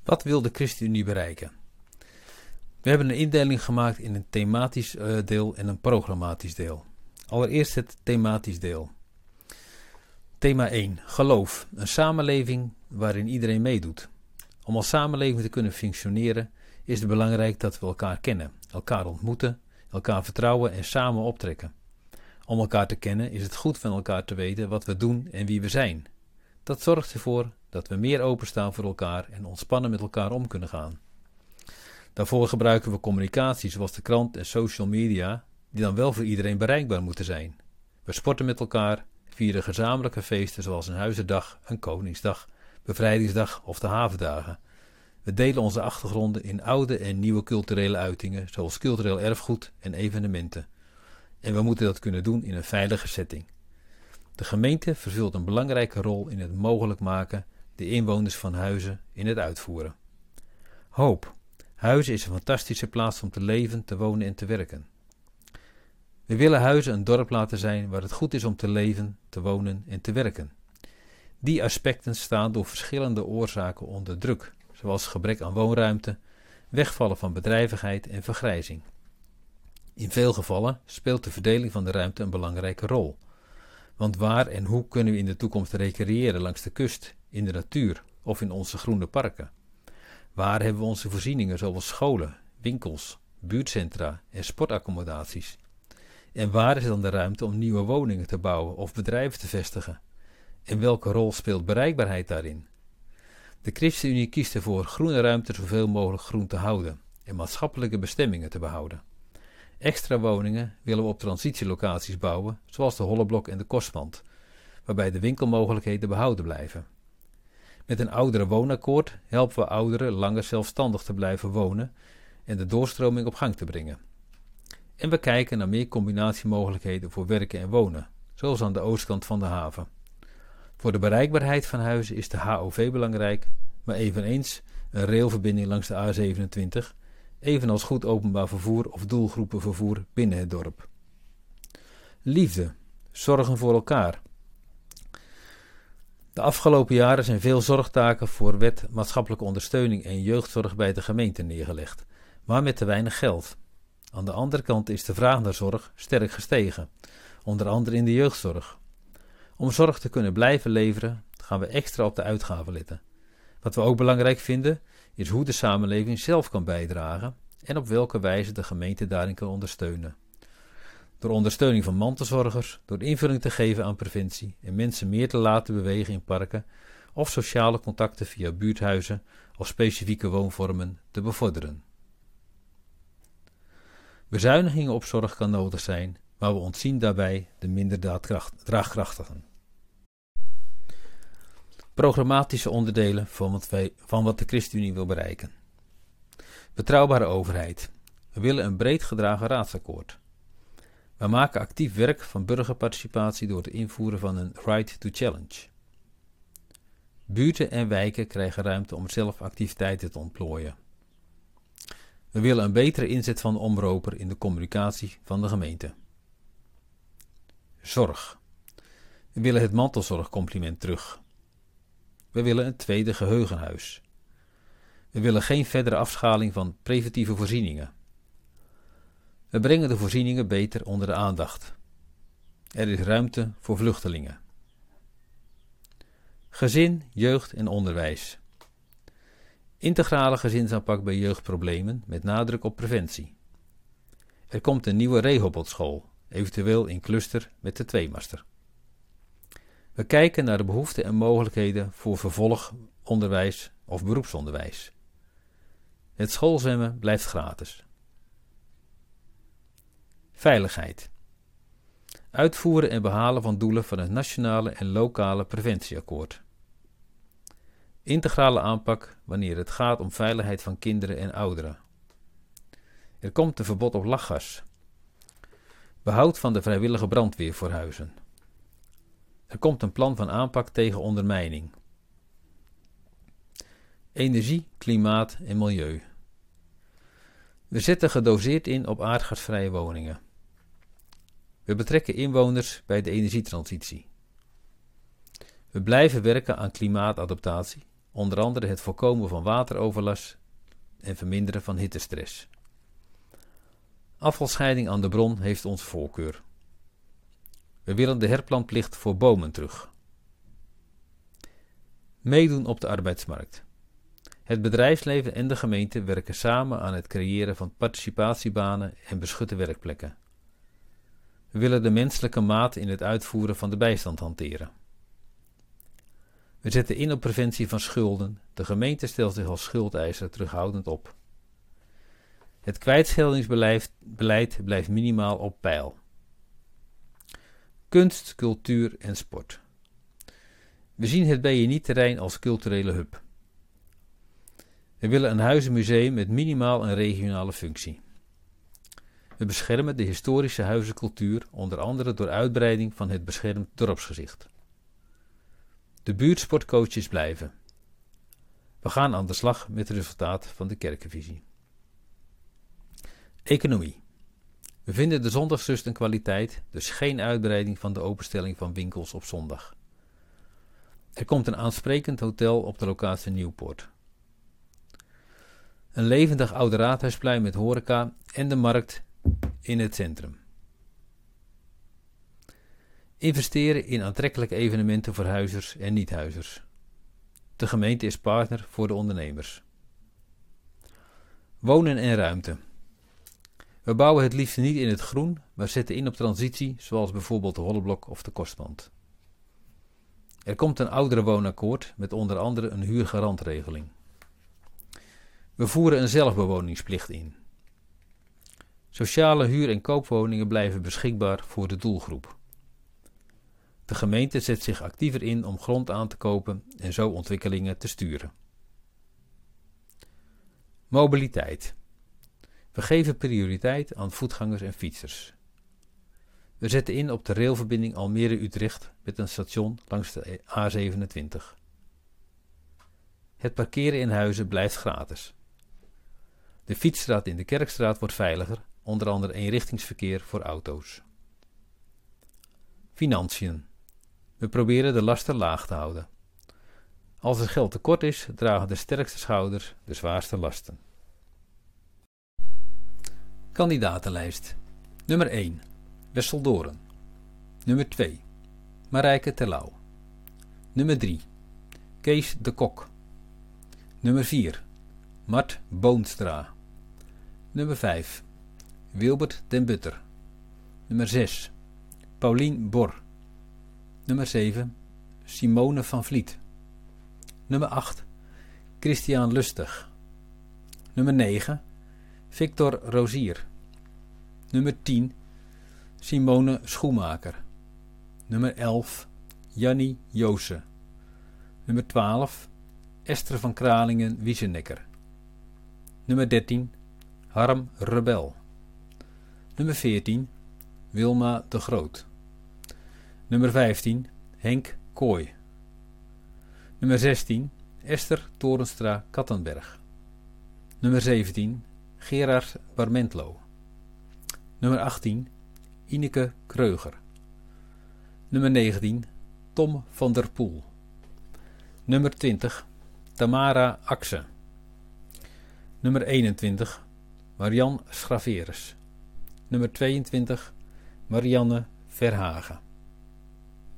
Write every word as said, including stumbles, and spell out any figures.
Wat wil de ChristenUnie bereiken? We hebben een indeling gemaakt in een thematisch uh, deel en een programmatisch deel. Allereerst het thematisch deel. Thema één. Geloof. Een samenleving waarin iedereen meedoet. Om als samenleving te kunnen functioneren is het belangrijk dat we elkaar kennen, elkaar ontmoeten, elkaar vertrouwen en samen optrekken. Om elkaar te kennen is het goed van elkaar te weten wat we doen en wie we zijn. Dat zorgt ervoor dat we meer openstaan voor elkaar en ontspannen met elkaar om kunnen gaan. Daarvoor gebruiken we communicatie zoals de krant en social media, die dan wel voor iedereen bereikbaar moeten zijn. We sporten met elkaar, vieren gezamenlijke feesten zoals een Huizendag, een Koningsdag, Bevrijdingsdag of de Havendagen. We delen onze achtergronden in oude en nieuwe culturele uitingen, zoals cultureel erfgoed en evenementen. En we moeten dat kunnen doen in een veilige setting. De gemeente vervult een belangrijke rol in het mogelijk maken de inwoners van Huizen in het uitvoeren. Hoop. Huizen is een fantastische plaats om te leven, te wonen en te werken. We willen Huizen een dorp laten zijn waar het goed is om te leven, te wonen en te werken. Die aspecten staan door verschillende oorzaken onder druk, zoals gebrek aan woonruimte, wegvallen van bedrijvigheid en vergrijzing. In veel gevallen speelt de verdeling van de ruimte een belangrijke rol. Want waar en hoe kunnen we in de toekomst recreëren langs de kust, in de natuur of in onze groene parken? Waar hebben we onze voorzieningen zoals scholen, winkels, buurtcentra en sportaccommodaties? En waar is dan de ruimte om nieuwe woningen te bouwen of bedrijven te vestigen? En welke rol speelt bereikbaarheid daarin? De ChristenUnie kiest ervoor groene ruimte zoveel mogelijk groen te houden en maatschappelijke bestemmingen te behouden. Extra woningen willen we op transitielocaties bouwen, zoals de Holleblok en de Kostmand, waarbij de winkelmogelijkheden behouden blijven. Met een ouderenwoonakkoord helpen we ouderen langer zelfstandig te blijven wonen en de doorstroming op gang te brengen. En we kijken naar meer combinatiemogelijkheden voor werken en wonen, zoals aan de oostkant van de haven. Voor de bereikbaarheid van Huizen is de H O V belangrijk, maar eveneens een railverbinding langs de A zevenentwintig, evenals goed openbaar vervoer of doelgroepenvervoer binnen het dorp. Liefde. Zorgen voor elkaar. De afgelopen jaren zijn veel zorgtaken voor wet, maatschappelijke ondersteuning en jeugdzorg bij de gemeente neergelegd, maar met te weinig geld. Aan de andere kant is de vraag naar zorg sterk gestegen, onder andere in de jeugdzorg. Om zorg te kunnen blijven leveren, gaan we extra op de uitgaven letten. Wat we ook belangrijk vinden, is hoe de samenleving zelf kan bijdragen en op welke wijze de gemeente daarin kan ondersteunen. Door ondersteuning van mantelzorgers, door invulling te geven aan preventie en mensen meer te laten bewegen in parken of sociale contacten via buurthuizen of specifieke woonvormen te bevorderen. Bezuinigingen op zorg kan nodig zijn, maar we ontzien daarbij de minder draagkrachtigen. Programmatische onderdelen van wat, wij, van wat de ChristenUnie wil bereiken. Betrouwbare overheid. We willen een breed gedragen raadsakkoord. We maken actief werk van burgerparticipatie door het invoeren van een Right to Challenge. Buurten en wijken krijgen ruimte om zelf activiteiten te ontplooien. We willen een betere inzet van de omroper in de communicatie van de gemeente. Zorg. We willen het mantelzorgcompliment terug. We willen een tweede geheugenhuis. We willen geen verdere afschaling van preventieve voorzieningen. We brengen de voorzieningen beter onder de aandacht. Er is ruimte voor vluchtelingen. Gezin, jeugd en onderwijs. Integrale gezinsaanpak bij jeugdproblemen met nadruk op preventie. Er komt een nieuwe Rehobotschool, eventueel in cluster met de tweemaster. We kijken naar de behoeften en mogelijkheden voor vervolgonderwijs of beroepsonderwijs. Het schoolzwemmen blijft gratis. Veiligheid. Uitvoeren en behalen van doelen van het nationale en lokale preventieakkoord. Integrale aanpak wanneer het gaat om veiligheid van kinderen en ouderen. Er komt een verbod op lachgas. Behoud van de vrijwillige brandweer voor Huizen. Er komt een plan van aanpak tegen ondermijning. Energie, klimaat en milieu. We zetten gedoseerd in op aardgasvrije woningen. We betrekken inwoners bij de energietransitie. We blijven werken aan klimaatadaptatie onder andere het voorkomen van wateroverlast en verminderen van hittestress. Afvalscheiding aan de bron heeft onze voorkeur. We willen de herplantplicht voor bomen terug. Meedoen op de arbeidsmarkt. Het bedrijfsleven en de gemeente werken samen aan het creëren van participatiebanen en beschutte werkplekken. We willen de menselijke maat in het uitvoeren van de bijstand hanteren. We zetten in op preventie van schulden. De gemeente stelt zich als schuldeiser terughoudend op. Het kwijtscheldingsbeleid beleid blijft minimaal op peil. Kunst, cultuur en sport. We zien het B J N I-terrein als culturele hub. We willen een huizenmuseum met minimaal een regionale functie. We beschermen de historische huizencultuur, onder andere door uitbreiding van het beschermd dorpsgezicht. De buurtsportcoaches blijven. We gaan aan de slag met het resultaat van de kerkenvisie. Economie. We vinden de zondagsrust een kwaliteit, dus geen uitbreiding van de openstelling van winkels op zondag. Er komt een aansprekend hotel op de locatie Nieuwpoort. Een levendig oude raadhuisplein met horeca en de markt in het centrum. Investeren in aantrekkelijke evenementen voor huizers en niet-huizers. De gemeente is partner voor de ondernemers. Wonen en ruimte. We bouwen het liefst niet in het groen, maar zetten in op transitie, zoals bijvoorbeeld de Holleblok of de Kostwand. Er komt een ouderenwoonakkoord met onder andere een huurgarantregeling. We voeren een zelfbewoningsplicht in. Sociale huur- en koopwoningen blijven beschikbaar voor de doelgroep. De gemeente zet zich actiever in om grond aan te kopen en zo ontwikkelingen te sturen. Mobiliteit. We geven prioriteit aan voetgangers en fietsers. We zetten in op de railverbinding Almere-Utrecht met een station langs de A zevenentwintig. Het parkeren in huizen blijft gratis. De fietsstraat in de Kerkstraat wordt veiliger, onder andere eenrichtingsverkeer voor auto's. Financiën. We proberen de lasten laag te houden. Als er geld tekort is, dragen de sterkste schouders de zwaarste lasten. Kandidatenlijst. Nummer één. Wesseldoren. Nummer twee. Marijke Terlouw. Nummer drie. Kees de Kok. Nummer vier. Mart Boonstra. Nummer vijf. Wilbert den Butter. Nummer zes. Paulien Bor. Nummer zeven. Simone van Vliet. Nummer acht. Christian Lustig. Nummer negen. Victor Rozier. Nummer tien. Simone Schoemaker. Nummer elf. Jannie Joose. Nummer twaalf. Esther van Kralingen-Wiesenecker. Nummer dertien. Harm Rebel. Nummer veertien. Wilma de Groot. Nummer vijftien. Henk Kooi. Nummer zestien. Esther Torenstra-Kattenberg. Nummer zeventien. Gerard Barmentlo. Nummer achttien. Ineke Kreuger. Nummer negentien. Tom van der Poel. Nummer twintig. Tamara Axe. Nummer eenentwintig. Marian Schraveres. Nummer tweeëntwintig. Marianne Verhagen.